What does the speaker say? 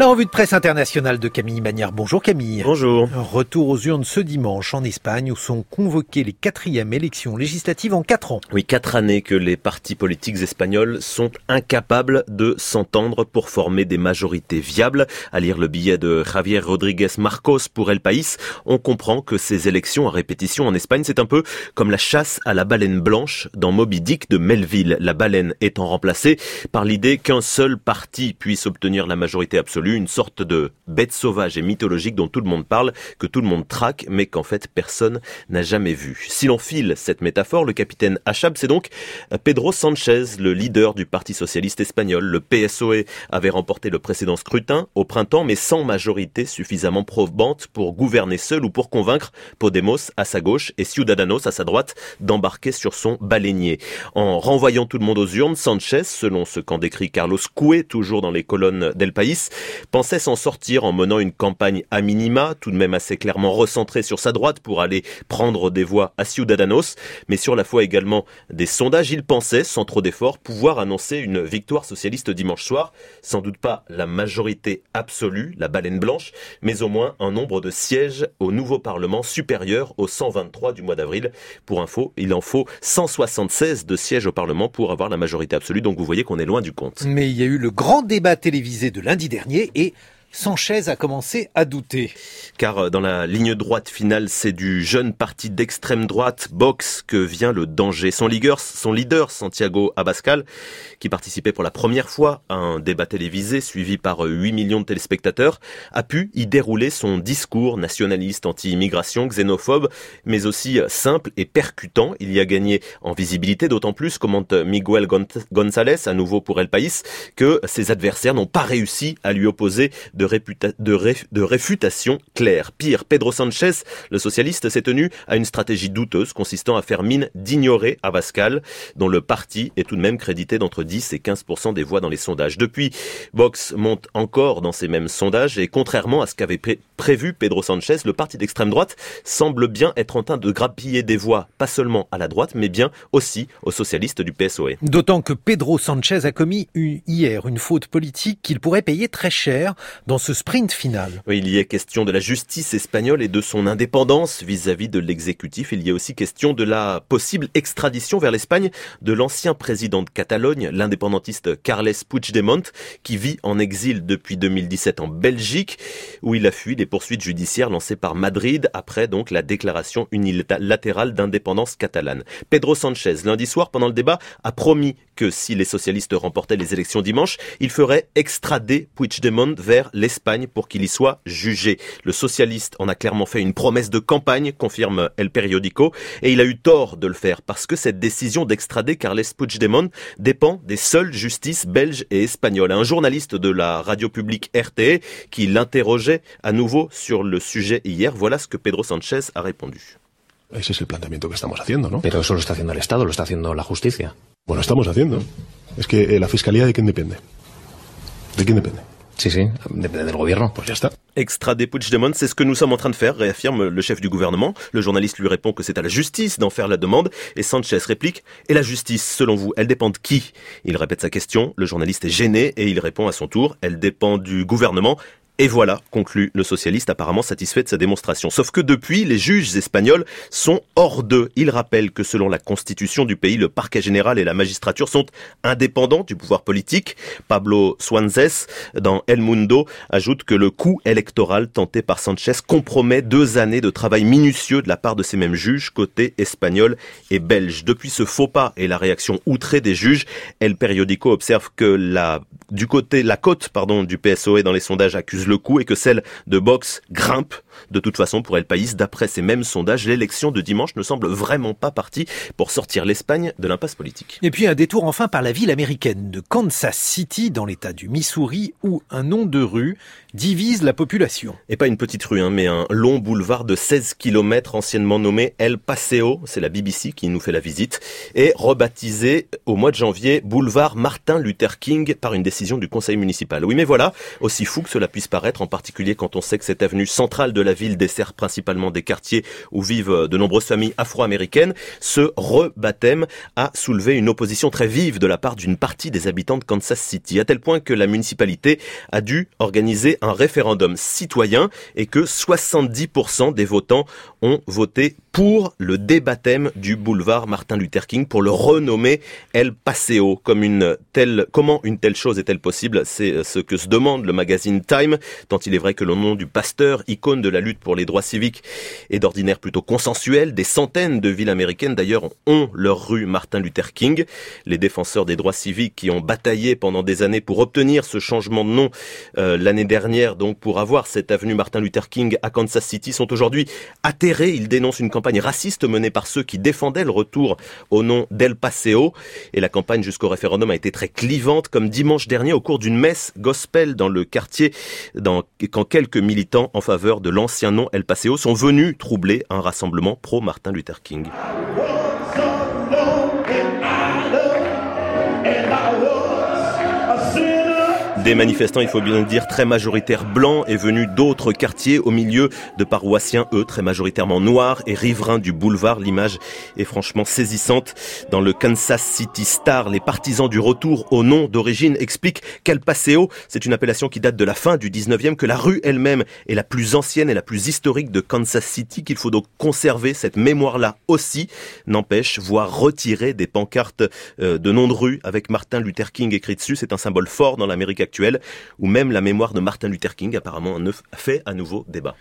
La revue de presse internationale de Camille Magnard. Bonjour Camille. Bonjour. Retour aux urnes ce dimanche en Espagne où sont convoquées les 4e élections législatives en 4 ans. Oui, 4 années que les partis politiques espagnols sont incapables de s'entendre pour former des majorités viables. À lire le billet de Javier Rodríguez Marcos pour El País, on comprend que ces élections à répétition en Espagne, c'est un peu comme la chasse à la baleine blanche dans Moby Dick de Melville. La baleine étant remplacée par l'idée qu'un seul parti puisse obtenir la majorité absolue, une sorte de bête sauvage et mythologique dont tout le monde parle, que tout le monde traque, mais qu'en fait personne n'a jamais vu. Si l'on file cette métaphore, le capitaine Achab, c'est donc Pedro Sánchez, le leader du Parti socialiste espagnol. Le PSOE avait remporté le précédent scrutin au printemps, mais sans majorité suffisamment probante pour gouverner seul ou pour convaincre Podemos à sa gauche et Ciudadanos à sa droite d'embarquer sur son baleinier. En renvoyant tout le monde aux urnes, Sánchez, selon ce qu'en décrit Carlos Coué, toujours dans les colonnes d'El País, pensait s'en sortir en menant une campagne à minima, tout de même assez clairement recentrée sur sa droite pour aller prendre des voix à Ciudadanos, mais sur la foi également des sondages, il pensait, sans trop d'efforts, pouvoir annoncer une victoire socialiste dimanche soir. Sans doute pas la majorité absolue, la baleine blanche, mais au moins un nombre de sièges au nouveau Parlement supérieur aux 123 du mois d'avril. Pour info, il en faut 176 de sièges au Parlement pour avoir la majorité absolue, donc vous voyez qu'on est loin du compte. Mais il y a eu le grand débat télévisé de lundi dernier et Sánchez a commencé à douter. Car dans la ligne droite finale, c'est du jeune parti d'extrême droite, Vox, que vient le danger. Son leader, Santiago Abascal, qui participait pour la première fois à un débat télévisé suivi par 8 millions de téléspectateurs, a pu y dérouler son discours nationaliste, anti-immigration, xénophobe, mais aussi simple et percutant. Il y a gagné en visibilité, d'autant plus, commente Miguel González, à nouveau pour El País, que ses adversaires n'ont pas réussi à lui opposer de réfutation claire. Pire, Pedro Sánchez, le socialiste, s'est tenu à une stratégie douteuse consistant à faire mine d'ignorer Abascal, dont le parti est tout de même crédité d'entre 10 et 15% des voix dans les sondages. Depuis, Vox monte encore dans ces mêmes sondages et contrairement à ce qu'avait prévu Pedro Sánchez, le parti d'extrême droite semble bien être en train de grappiller des voix, pas seulement à la droite, mais bien aussi aux socialistes du PSOE. D'autant que Pedro Sánchez a commis hier une faute politique qu'il pourrait payer très cher dans ce sprint final. Oui, il y est question de la justice espagnole et de son indépendance vis-à-vis de l'exécutif. Il y a aussi question de la possible extradition vers l'Espagne de l'ancien président de Catalogne, l'indépendantiste Carles Puigdemont, qui vit en exil depuis 2017 en Belgique, où il a fui les poursuites judiciaires lancées par Madrid après donc la déclaration unilatérale d'indépendance catalane. Pedro Sánchez, lundi soir, pendant le débat, a promis que si les socialistes remportaient les élections dimanche, il ferait extrader Puigdemont vers l'Espagne pour qu'il y soit jugé. Le socialiste en a clairement fait une promesse de campagne, confirme El Periódico, et il a eu tort de le faire parce que cette décision d'extrader Carles Puigdemont dépend des seules justices belges et espagnoles. Un journaliste de la radio publique RTE qui l'interrogeait à nouveau sur le sujet hier, voilà ce que Pedro Sánchez a répondu. Ese es el planteamiento que estamos haciendo, ¿no? Pero eso lo está haciendo el Estado, lo está haciendo la justicia. Bueno, estamos haciendo. Es que la Fiscalía, ¿de quién depende? ¿De quién depende? Sí, depende del gobierno. Pues ya está. Extrader Puigdemont, c'est ce que nous sommes en train de faire, réaffirme le chef du gouvernement. Le journaliste lui répond que c'est à la justice d'en faire la demande. Et Sánchez réplique, et la justice, selon vous, elle dépend de qui? Il répète sa question, le journaliste est gêné et il répond à son tour, elle dépend du gouvernement. Et voilà, conclut le socialiste, apparemment satisfait de sa démonstration. Sauf que depuis, les juges espagnols sont hors d'eux. Il rappelle que selon la constitution du pays, le parquet général et la magistrature sont indépendants du pouvoir politique. Pablo Suanzes, dans El Mundo, ajoute que le coup électoral tenté par Sánchez compromet 2 années de travail minutieux de la part de ces mêmes juges, côté espagnol et belge. Depuis ce faux pas et la réaction outrée des juges, El Periódico observe que la cote du PSOE dans les sondages accuse le coup et que celle de Vox grimpe. De toute façon, pour El País, d'après ces mêmes sondages, l'élection de dimanche ne semble vraiment pas partie pour sortir l'Espagne de l'impasse politique. Et puis un détour enfin par la ville américaine de Kansas City, dans l'état du Missouri, où un nom de rue divise la population. Et pas une petite rue, mais un long boulevard de 16 km anciennement nommé El Paseo, c'est la BBC qui nous fait la visite, et rebaptisé au mois de janvier boulevard Martin Luther King par une décision du conseil municipal. Oui, mais voilà, aussi fou que cela puisse paraître, en particulier quand on sait que cette avenue centrale de de la ville dessert principalement des quartiers où vivent de nombreuses familles afro-américaines. Ce rebaptême a soulevé une opposition très vive de la part d'une partie des habitants de Kansas City, à tel point que la municipalité a dû organiser un référendum citoyen et que 70% des votants ont voté pour le débaptême du boulevard Martin Luther King, pour le renommer El Paseo. Comment une telle chose est-elle possible? C'est ce que se demande le magazine Time, tant il est vrai que le nom du pasteur, icône de la lutte pour les droits civiques, est d'ordinaire plutôt consensuel. Des centaines de villes américaines d'ailleurs ont leur rue Martin Luther King. Les défenseurs des droits civiques qui ont bataillé pendant des années pour obtenir ce changement de nom l'année dernière, donc pour avoir cette avenue Martin Luther King à Kansas City, sont aujourd'hui atterrés. Ils dénoncent une campagne raciste menée par ceux qui défendaient le retour au nom d'El Paseo. Et la campagne jusqu'au référendum a été très clivante, comme dimanche dernier au cours d'une messe gospel dans le quartier, quand quelques militants en faveur de l'ancien nom El Paseo sont venus troubler un rassemblement pro-Martin Luther King. Des manifestants, il faut bien le dire, très majoritaires blancs et venus d'autres quartiers au milieu de paroissiens, eux, très majoritairement noirs et riverains du boulevard. L'image est franchement saisissante. Dans le Kansas City Star, les partisans du retour au nom d'origine expliquent qu'El Paseo, c'est une appellation qui date de la fin du 19e, que la rue elle-même est la plus ancienne et la plus historique de Kansas City, qu'il faut donc conserver cette mémoire-là aussi. N'empêche, voir retirer des pancartes de noms de rue avec Martin Luther King écrit dessus, c'est un symbole fort dans l'Amérique actuelle, où même la mémoire de Martin Luther King apparemment fait à nouveau débat.